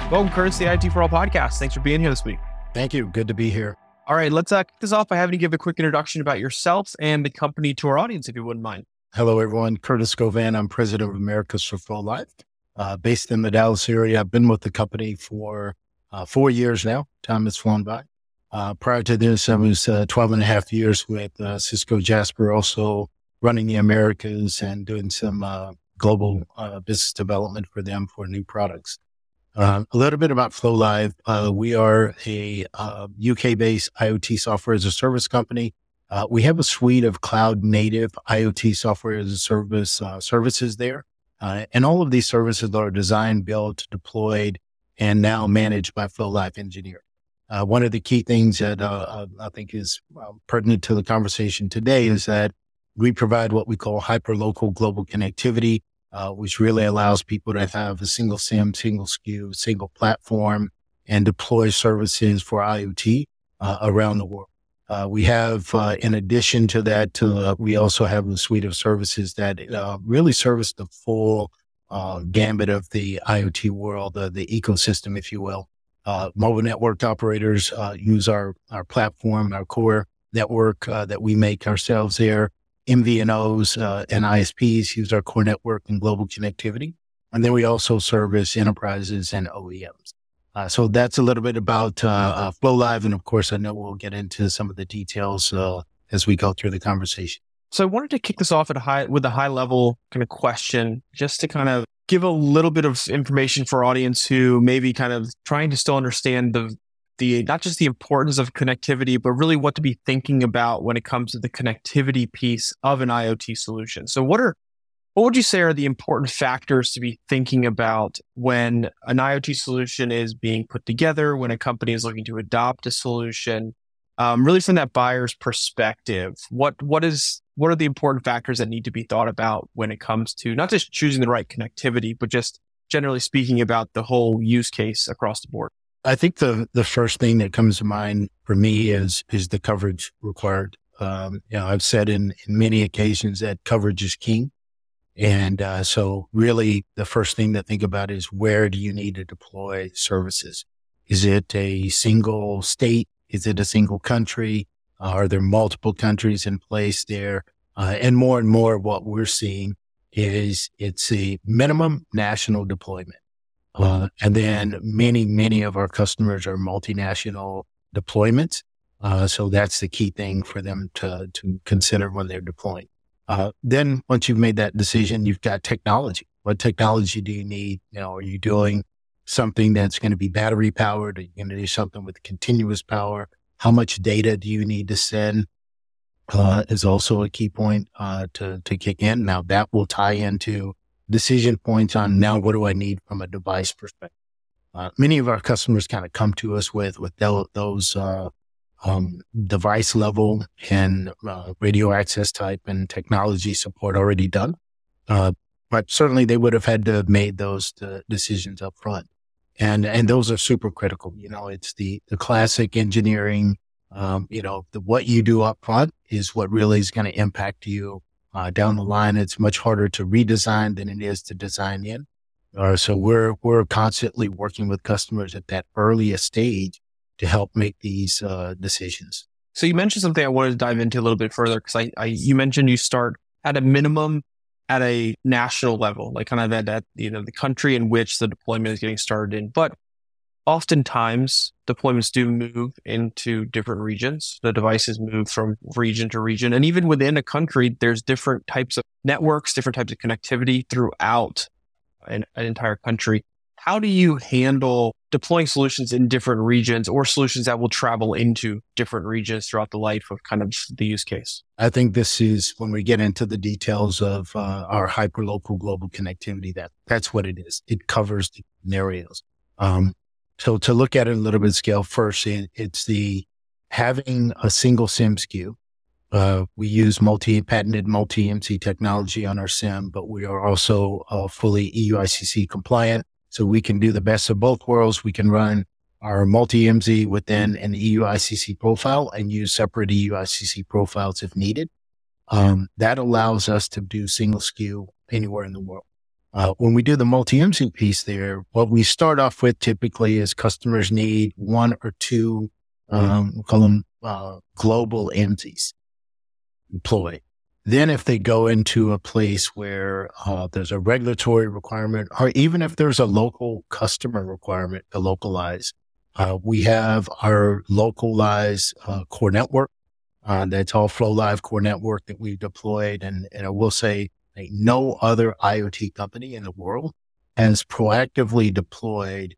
Welcome, Curtis, to the IT for All podcast. Thanks for being here this week. Thank you. Good to be here. All right, let's kick this off by having you give a quick introduction about yourself and the company to our audience, if you wouldn't mind. Hello, everyone. Curtis Govan. I'm president of Americas for Flow Live, based in the Dallas area. I've been with the company for 4 years now. Time has flown by. Prior to this, I was 12 and a half years with Cisco Jasper, also running the Americas and doing some global business development for them for new products. A little bit about Flow Live. We are a UK-based IoT software as a service company. We have a suite of cloud-native IoT software as a service services there. And all of these services are designed, built, deployed, and now managed by Flow Live Engineering. One of the key things that I think is pertinent to the conversation today is that we provide what we call hyperlocal global connectivity, which really allows people to have a single SIM, single SKU, single platform, and deploy services for IoT around the world. We have, in addition to that, we also have a suite of services that really service the full gambit of the IoT world, the ecosystem, if you will. Mobile network operators use our platform, our core network that we make ourselves there. MVNOs and ISPs use our core network and global connectivity. And then we also service enterprises and OEMs. So that's a little bit about Flow Live. And of course, I know we'll get into some of the details as we go through the conversation. So I wanted to kick this off with a high level kind of question, just to kind of give a little bit of information for our audience who may be kind of trying to still understand the not just the importance of connectivity, but really what to be thinking about when it comes to the connectivity piece of an IoT solution. So what would you say are the important factors to be thinking about when an IoT solution is being put together, when a company is looking to adopt a solution, really from that buyer's perspective? What are the important factors that need to be thought about when it comes to not just choosing the right connectivity, but just generally speaking about the whole use case across the board? I think the first thing that comes to mind for me is the coverage required. I've said in many occasions that coverage is king. And so really the first thing to think about is, where do you need to deploy services? Is it a single state? Is it a single country? Are there multiple countries in place there? And more what we're seeing is it's a minimum national deployment. And then many of our customers are multinational deployments. So that's the key thing for them to consider when they're deploying. Then once you've made that decision, you've got technology. What technology do you need? Are you doing something that's going to be battery powered? Are you going to do something with continuous power? How much data do you need to send? Is also a key point to kick in. Now that will tie into decision points on, now what do I need from a device perspective? Many of our customers kind of come to us with those device level and radio access type and technology support already done. But certainly they would have had to have made those decisions up front. And those are super critical. It's the classic engineering, what you do up front is what really is going to impact you down the line. It's much harder to redesign than it is to design in. So we're constantly working with customers at that earliest stage to help make these decisions. So you mentioned something I wanted to dive into a little bit further, because you mentioned you start at a minimum at a national level, like kind of at the country in which the deployment is getting started in. But oftentimes deployments do move into different regions. The devices move from region to region. And even within a country, there's different types of networks, different types of connectivity throughout an entire country. How do you handle deploying solutions in different regions, or solutions that will travel into different regions throughout the life of kind of the use case? I think this is when we get into the details of our hyperlocal global connectivity, that's what it is. It covers the scenarios. So to look at it in a little bit of scale, first, it's the having a single SIM SKU. We use patented multi-MC technology on our SIM, but we are also fully EUICC compliant. So we can do the best of both worlds. We can run our multi-MZ within an EUICC profile and use separate EUICC profiles if needed. That allows us to do single SKU anywhere in the world. When we do the multi-IMSI piece there, what we start off with typically is customers need one or two, we call them global IMSIs deployed. Then if they go into a place where there's a regulatory requirement, or even if there's a local customer requirement to localize, we have our localized core network. That's all Flow Live core network that we've deployed. And I will say no other IoT company in the world has proactively deployed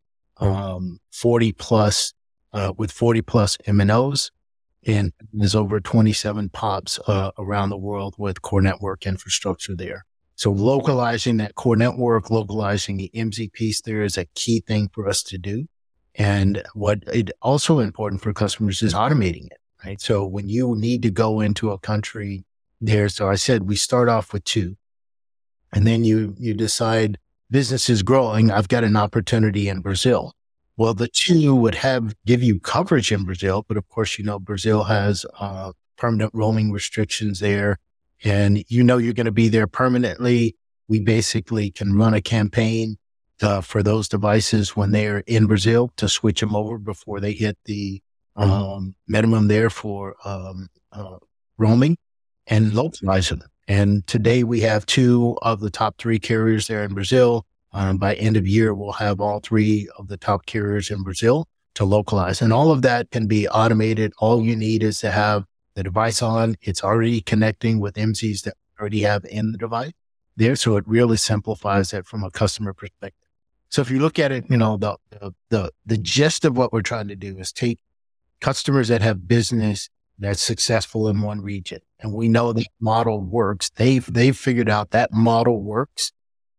40 plus with 40 plus MNOs. And there's over 27 POPs around the world with core network infrastructure there. So localizing that core network, localizing the IMSI piece there is a key thing for us to do. And what it also important for customers is automating it, right? So when you need to go into a country there, so I said we start off with two, and then you decide business is growing. I've got an opportunity in Brazil. Well, the two would give you coverage in Brazil, but of course, Brazil has permanent roaming restrictions there, and you're going to be there permanently. We basically can run a campaign for those devices when they're in Brazil to switch them over before they hit the minimum there for roaming and localize them. And today we have two of the top three carriers there in Brazil. By end of year, we'll have all three of the top carriers in Brazil to localize. And all of that can be automated. All you need is to have the device on. It's already connecting with IMSIs that we already have in the device there. So it really simplifies it from a customer perspective. So if you look at it, the gist of what we're trying to do is take customers that have business that's successful in one region. And we know that model works. They've figured out that model works.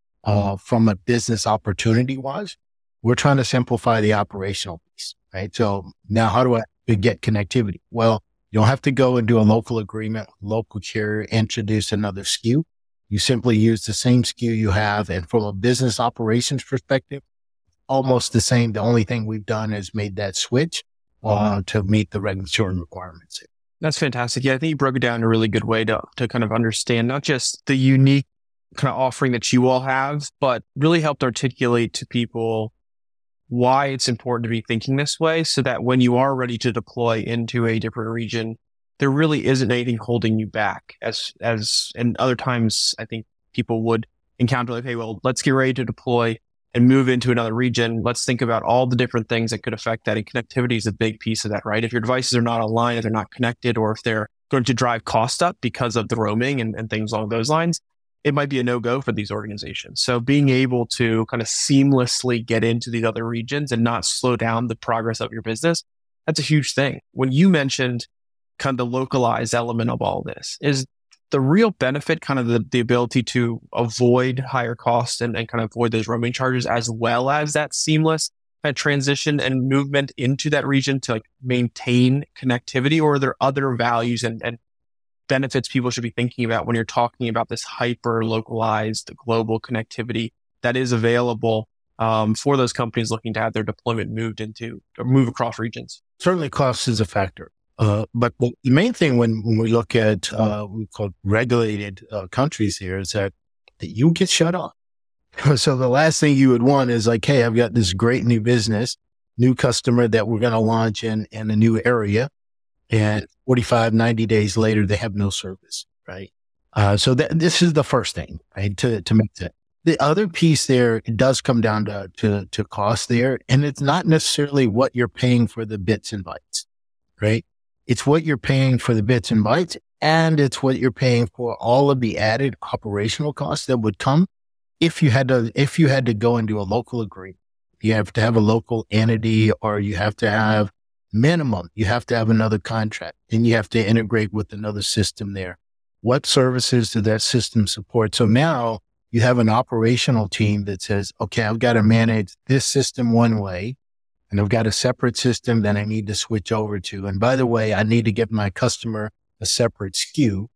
From a business opportunity wise, we're trying to simplify the operational piece, right? So now how do I get connectivity? Well, you don't have to go and do a local agreement, local carrier, introduce another SKU. You simply use the same SKU you have. And from a business operations perspective, almost the same. The only thing we've done is made that switch to meet the regulatory requirements. That's fantastic. Yeah, I think you broke it down in a really good way to kind of understand not just the unique kind of offering that you all have, but really helped articulate to people why it's important to be thinking this way so that when you are ready to deploy into a different region, there really isn't anything holding you back as and other times I think people would encounter like, hey, well, let's get ready to deploy and move into another region. Let's think about all the different things that could affect that. And connectivity is a big piece of that, right? If your devices are not online, if they're not connected, or if they're going to drive cost up because of the roaming and things along those lines, it might be a no-go for these organizations. So being able to kind of seamlessly get into these other regions and not slow down the progress of your business, that's a huge thing. When you mentioned kind of the localized element of all this, is the real benefit kind of the ability to avoid higher costs and kind of avoid those roaming charges, as well as that seamless kind of transition and movement into that region to like maintain connectivity? Or are there other values and benefits people should be thinking about when you're talking about this hyper localized global connectivity that is available for those companies looking to have their deployment moved into or move across regions? Certainly cost is a factor. But the main thing when we look at we call regulated countries here is that you get shut off. So the last thing you would want is like, hey, I've got this great new business, new customer that we're going to launch in a new area. And 45, 90 days later, they have no service, right? So this is the first thing, right? To make that. The other piece there, it does come down to cost there. And it's not necessarily what you're paying for the bits and bytes, right? It's what you're paying for the bits and bytes, and it's what you're paying for all of the added operational costs that would come if you had to go and do a local agreement. You have to have a local entity, or you have to have minimum, you have to have another contract, and you have to integrate with another system there. What services does that system support? So now you have an operational team that says, okay, I've got to manage this system one way, and I've got a separate system that I need to switch over to. And by the way, I need to give my customer a separate SKU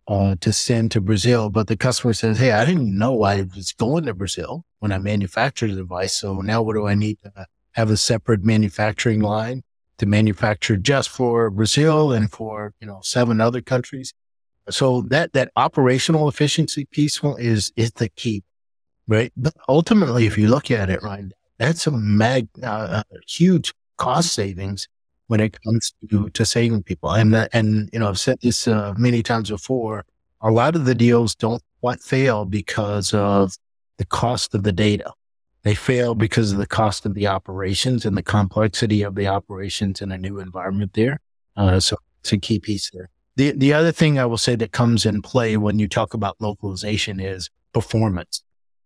to send to Brazil. But the customer says, hey, I didn't know I was going to Brazil when I manufactured the device. So now what do I need to have a separate manufacturing line to manufacture just for Brazil and for, 7 other countries? So that operational efficiency piece is the key. right? But ultimately, if you look at it, right, that's huge cost savings when it comes to saving people. And I've said this many times before. A lot of the deals don't quite fail because of the cost of the data. They fail because of the cost of the operations and the complexity of the operations in a new environment there. So it's a key piece there. The other thing I will say that comes in play when you talk about localization is performance.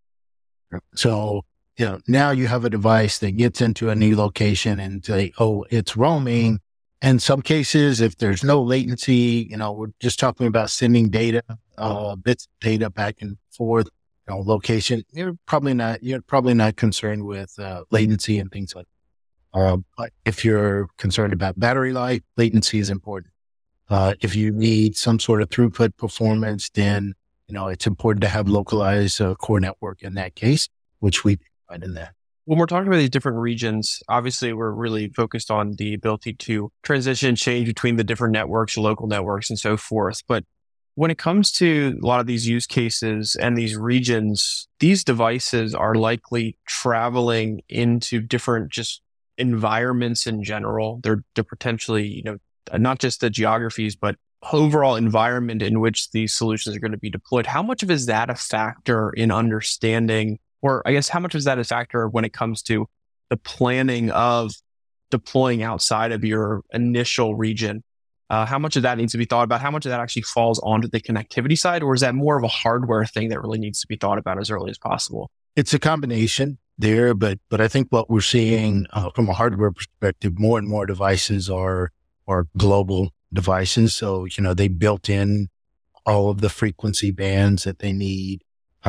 So, now you have a device that gets into a new location and say, oh, it's roaming. In some cases, if there's no latency, we're just talking about sending data, bits of data back and forth, location, you're probably not concerned with latency and things like that. But if you're concerned about battery life, latency is important. If you need some sort of throughput performance, then, it's important to have localized core network in that case, which we provide in that. When we're talking about these different regions, obviously we're really focused on the ability to transition, change between the different networks, local networks, and so forth. But when it comes to a lot of these use cases and these regions, these devices are likely traveling into different just environments in general. They're potentially, not just the geographies, but overall environment in which these solutions are going to be deployed. How much of is that a factor in understanding, or I guess how much is that a factor when it comes to the planning of deploying outside of your initial region? How much of that needs to be thought about? How much of that actually falls onto the connectivity side, or is that more of a hardware thing that really needs to be thought about as early as possible? It's a combination there, but I think what we're seeing from a hardware perspective, more and more devices are global devices. So, they built in all of the frequency bands that they need.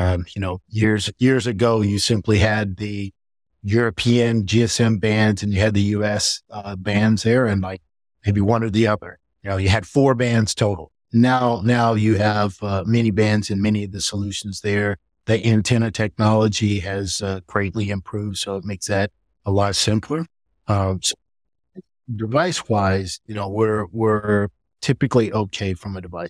Years ago, you simply had the European GSM bands and you had the US bands there, and like maybe one or the other. You had 4 bands total. Now you have many bands and many of the solutions there. The antenna technology has greatly improved, so it makes that a lot simpler. So device wise, we're typically okay from a device.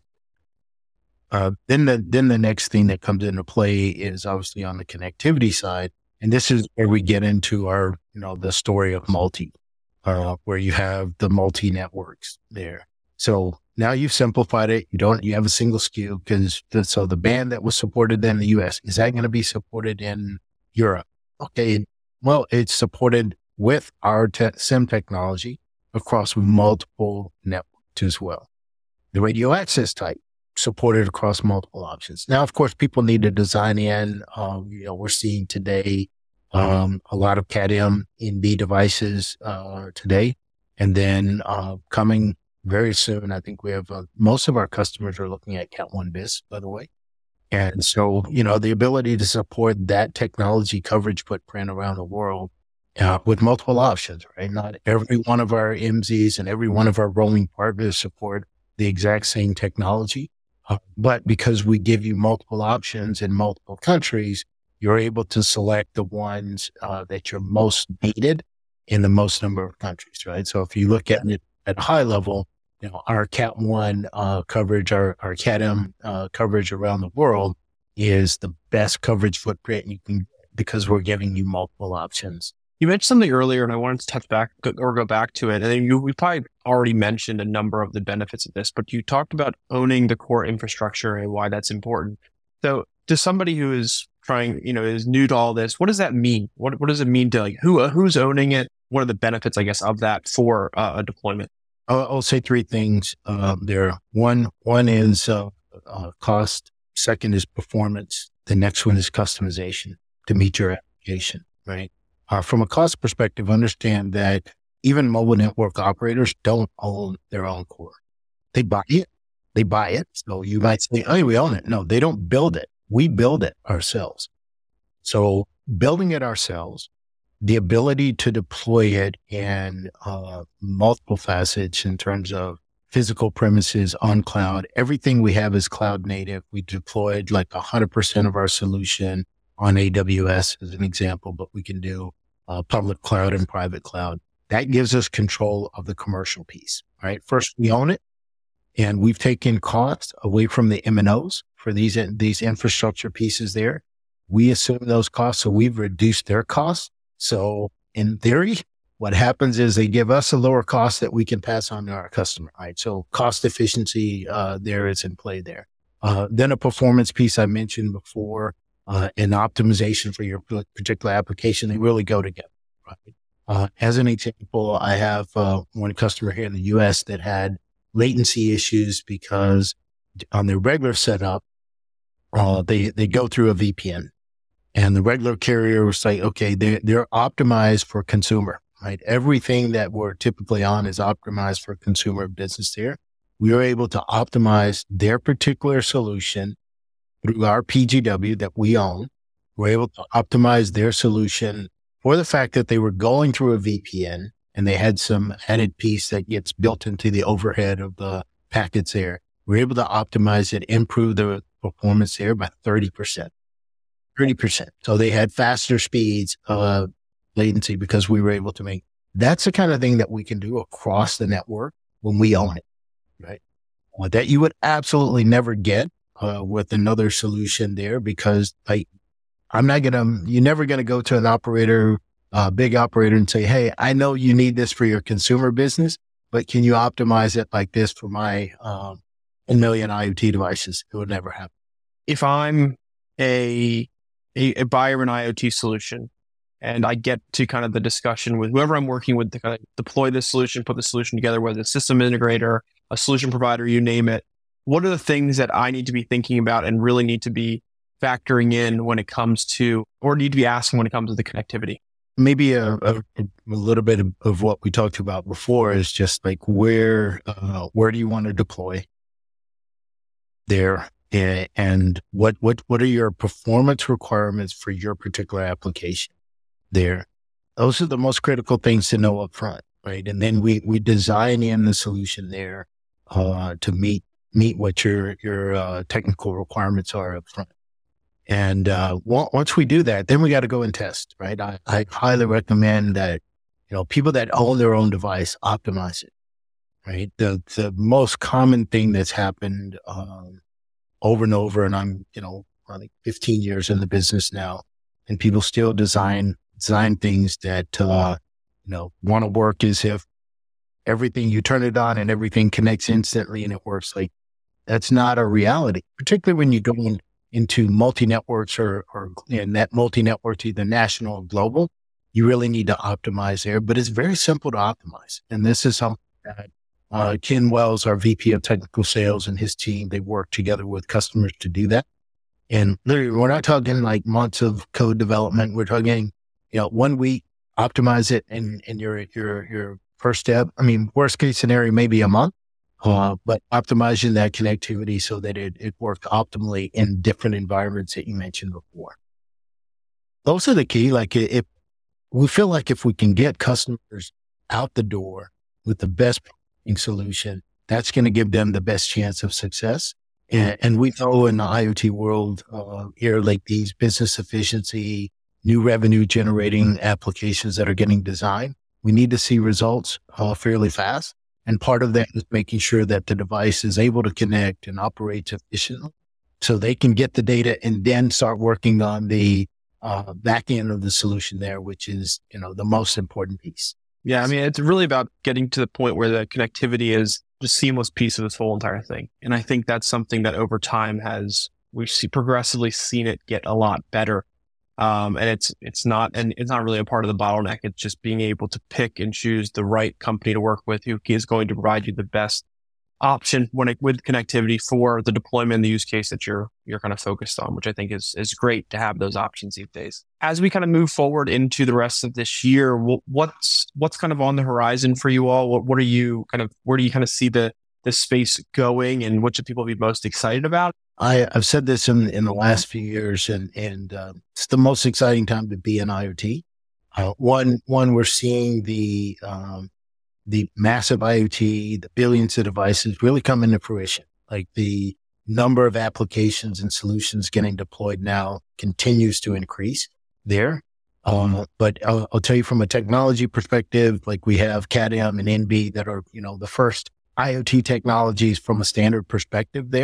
Then the next thing that comes into play is obviously on the connectivity side. And this is where we get into our, the story of multi, where you have the multi networks there. So now you've simplified it. You have a single SKU so the band that was supported in the US, is that going to be supported in Europe? Okay. Well, it's supported with our SIM technology across multiple networks as well. The radio access type supported across multiple options. Now, of course, people need to design in, we're seeing today, a lot of Cat-M NB devices, today. And then, coming very soon, I think we have, most of our customers are looking at Cat 1 bis, by the way. And so, the ability to support that technology coverage footprint around the world, with multiple options, right? Not every one of our MZs and every one of our roaming partners support the exact same technology. But because we give you multiple options in multiple countries, you're able to select the ones that you're most needed in the most number of countries, right? So if you look at it at a high level, our Cat 1 coverage, our Cat-M coverage around the world is the best coverage footprint you can get because we're giving you multiple options. You mentioned something earlier, and I wanted to touch back or go back to it. And we probably already mentioned a number of the benefits of this, but you talked about owning the core infrastructure and why that's important. So, to somebody who is trying, is new to all this, what does that mean? What does it mean to who's owning it? What are the benefits, I guess, of that for a deployment? I'll say 3 things there. One is cost. Second is performance. The next one is customization to meet your application, right? From a cost perspective, understand that even mobile network operators don't own their own core. They buy it. So you might say, oh, we own it. No, they don't build it. We build it ourselves. So building it ourselves, the ability to deploy it in multiple facets in terms of physical premises on cloud. Everything we have is cloud native. We deployed like 100% of our solution on AWS as an example, but we can do public cloud and private cloud. That gives us control of the commercial piece, right? First, we own it, and we've taken costs away from the MNOs for these infrastructure pieces there. we assume those costs. So we've reduced their costs. So in theory, what happens is they give us a lower cost that we can pass on to our customer, right? So cost efficiency, there is in play there. Then a performance piece I mentioned before, and optimization for your particular application, they really go together, right? As an example, I have, one customer here in the US that had latency issues because on their regular setup, they go through a VPN, and the regular carrier was like, okay, they're optimized for consumer, right? Everything that we're typically on is optimized for consumer business there. We were able to optimize their particular solution through our PGW that we own. We're able to optimize their solution for the fact that they were going through a VPN and they had some added piece that gets built into the overhead of the packets there. We're able to optimize it, improve the performance there by 30%. So they had faster speeds, latency, because we were able to make, that's the kind of thing that we can do across the network when we own it, right? That you would absolutely never get with another solution there, because like, you're never going to go to an operator, big operator, and say, hey, I know you need this for your consumer business, but can you optimize it like this for my 1 million IoT devices? It would never happen. If I'm a buyer of an IoT solution and I get to kind of the discussion with whoever I'm working with to kind of deploy this solution, put the solution together, whether it's a system integrator, a solution provider, you name it, what are the things that I need to be thinking about and really need to be factoring in when it comes to, or need to be asking when it comes to the connectivity? Maybe a little bit of what we talked about before is just like where do you want to deploy there, and what are your performance requirements for your particular application there? Those are the most critical things to know up front, right? And then we design in the solution there to meet what your technical requirements are up front. And once we do that, then we got to go and test, right? I highly recommend that, people that own their own device optimize it, right? The most common thing that's happened over and over, and I'm, like 15 years in the business now, and people still design things that, want to work as if everything, you turn it on and everything connects instantly and it works. Like, that's not a reality, particularly when you go into multi-networks or net multi-networks, either national or global. You really need to optimize there, but it's very simple to optimize. And this is something that Ken Wells, our VP of technical sales, and his team, they work together with customers to do that. And literally, we're not talking like months of code development. We're talking, 1 week, optimize it in your first step. I mean, worst case scenario, maybe a month. But optimizing that connectivity so that it worked optimally in different environments that you mentioned before. Those are the key. Like, if we feel like if we can get customers out the door with the best solution, that's going to give them the best chance of success. And we know in the IoT world here, like these business efficiency, new revenue generating applications that are getting designed, we need to see results fairly fast. And part of that is making sure that the device is able to connect and operates efficiently so they can get the data and then start working on the back end of the solution there, which is, the most important piece. Yeah. I mean, it's really about getting to the point where the connectivity is just seamless piece of this whole entire thing. And I think that's something that over time we've progressively seen it get a lot better. And it's not really a part of the bottleneck. It's just being able to pick and choose the right company to work with who is going to provide you the best option with connectivity for the deployment and the use case that you're kind of focused on, which I think is great to have those options these days. As we kind of move forward into the rest of this year, what's kind of on the horizon for you all? Where do you kind of see the space going, and what should people be most excited about? I've said this in the last few years, and it's the most exciting time to be in IoT. One, we're seeing the massive IoT, the billions of devices really come into fruition. Like, the number of applications and solutions getting deployed now continues to increase there. But I'll tell you from a technology perspective, like we have CAT-M and NB that are, the first IoT technologies from a standard perspective there.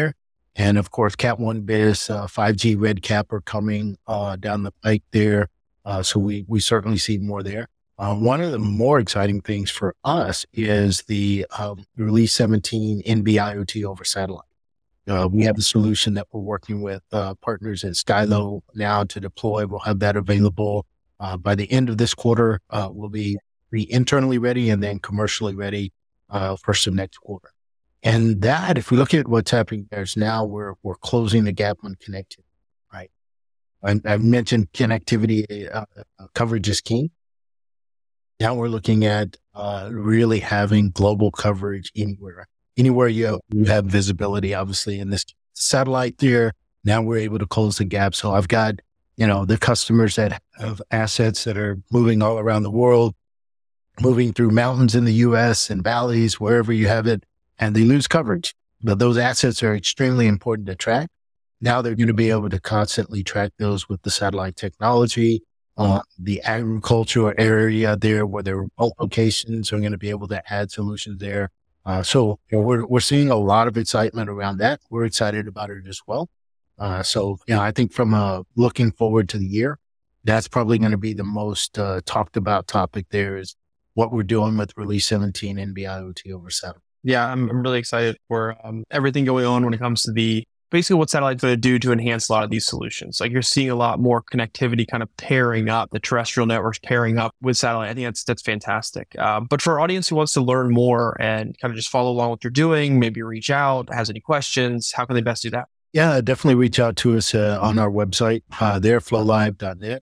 And of course, Cat 1 bis, 5G RedCap are coming down the pike there. So we certainly see more there. One of the more exciting things for us is the Release 17 NB-IoT over satellite. We have a solution that we're working with partners at Skylo now to deploy. We'll have that available by the end of this quarter. We'll be internally ready and then commercially ready first of next quarter. And that, if we look at what's happening, there's now we're closing the gap on connectivity, right? I mentioned connectivity, coverage is king. Now we're looking at really having global coverage anywhere you have visibility, obviously in this satellite there. Now we're able to close the gap. So I've got, the customers that have assets that are moving all around the world, moving through mountains in the US and valleys, wherever you have it, and they lose coverage. But those assets are extremely important to track. Now they're going to be able to constantly track those with the satellite technology. The agricultural area there where there are remote locations are going to be able to add solutions there. So we're seeing a lot of excitement around that. We're excited about it as well. So I think from looking forward to the year, that's probably going to be the most talked about topic there is what we're doing with Release 17 NB-IoT over satellite. Yeah, I'm really excited for everything going on when it comes to basically what satellite's going to do to enhance a lot of these solutions. Like you're seeing a lot more connectivity kind of pairing up, the terrestrial networks pairing up with satellite. I think that's fantastic. But for our audience who wants to learn more and kind of just follow along what you're doing, maybe reach out, has any questions, how can they best do that? Yeah, definitely reach out to us on our website, there, flolive.net,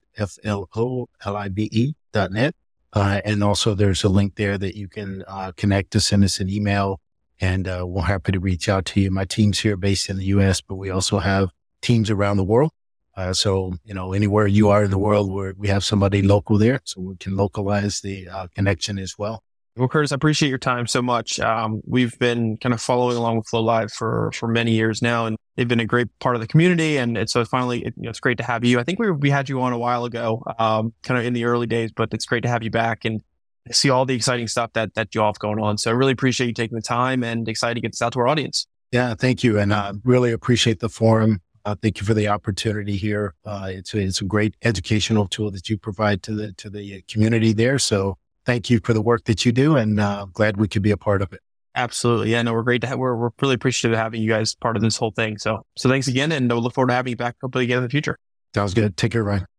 FLOLIBE.net. And also there's a link there that you can connect to send us an email and we're happy to reach out to you. My team's here based in the US, but we also have teams around the world. So, anywhere you are in the world we have somebody local there, so we can localize the connection as well. Well, Curtis, I appreciate your time so much. We've been kind of following along with FloLive for many years now, and they've been a great part of the community. And so finally, it's great to have you. I think we had you on a while ago, kind of in the early days, but it's great to have you back and see all the exciting stuff that you all have going on. So I really appreciate you taking the time and excited to get this out to our audience. Yeah, thank you. And I really appreciate the forum. Thank you for the opportunity here. It's a great educational tool that you provide to the community there. So thank you for the work that you do, and glad we could be a part of it. Absolutely. Yeah, no, we're great to we're really appreciative of having you guys part of this whole thing. So thanks again, and we'll look forward to having you back hopefully again in the future. Sounds good. Take care, Ryan.